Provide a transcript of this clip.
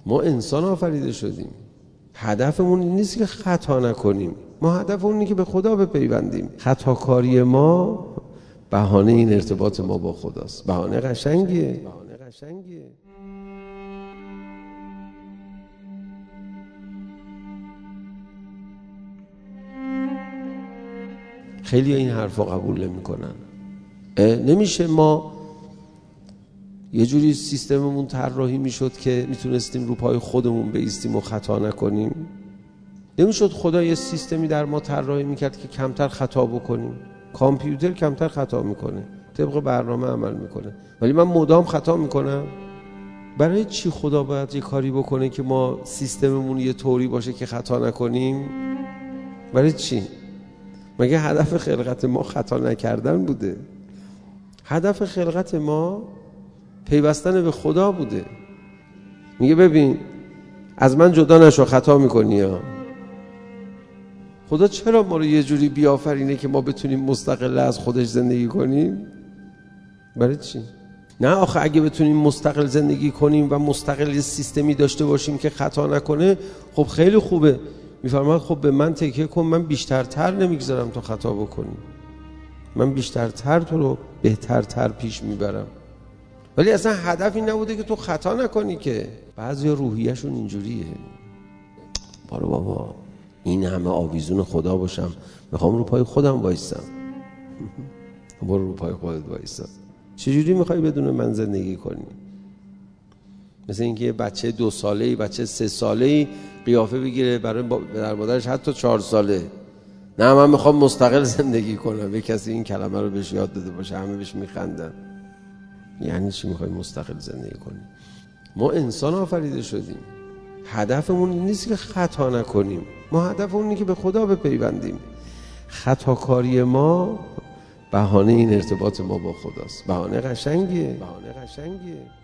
ما انسان آفریده شدیم. هدفمون این نیست که خطا نکنیم، ما هدفمون اینه که به خدا بپیوندیم. خطاکاری ما بهانه این ارتباط ما با خداست. بهانه قشنگیه. خیلی این حرفا قبول نمی‌کنن. نمیشه ما یه جوری سیستممون طراحی میشد که میتونستیم رو پای خودمون بایستیم و خطا نکنیم؟ نمیشد خدا یه سیستمی در ما طراحی میکرد که کمتر خطا بکنیم؟ کامپیوتر کمتر خطا میکنه، طبق برنامه عمل میکنه، ولی من مدام خطا میکنم. برای چی خدا باید یه کاری بکنه که ما سیستممون یه طوری باشه که خطا نکنیم؟ برای چی؟ مگه هدف خلقت ما خطا نکردن بوده؟ هدف خلقت ما پیوستن به خدا بوده. میگه ببین از من جدا نشو، خطا میکنی ها. خدا چرا ما رو یه جوری بیافرینه که ما بتونیم مستقل از خودش زندگی کنیم؟ برای چی؟ نه آخه اگه بتونیم مستقل زندگی کنیم و مستقل یه سیستمی داشته باشیم که خطا نکنه، خب خیلی خوبه. میفرماد خب به من تکیه کن، من بیشترتر نمیگذارم تو خطا بکنی، من بیشترتر تو رو بهترتر پیش میبرم. ولی اصلا هدف این نبوده که تو خطا نکنی. که بعضیا روحیه‌شون اینجوریه، بارو بابا این همه آویزون خدا باشم، میخوام رو پای خودم وایسم. برو رو پای خودت وایسا. چجوری میخوای بدون من زندگی کنی؟ مثل اینکه یه بچه 2 ساله‌ای، بچه 3 ساله‌ای قیافه بگیره برای پدر مادرش حتی 4 ساله، نه من میخوام مستقل زندگی کنم. به کسی این کلمه رو بهش یاد داده باشه، همه بهش میخندن. یعنی چی میخوای مستقل زندگی کنی؟ ما انسان آفریده شدیم. هدفمون این نیست که خطا نکنیم، ما هدفمون اینه که به خدا بپیوندیم. خطاکاری ما بهانه این ارتباط ما با خداست. بهانه قشنگیه.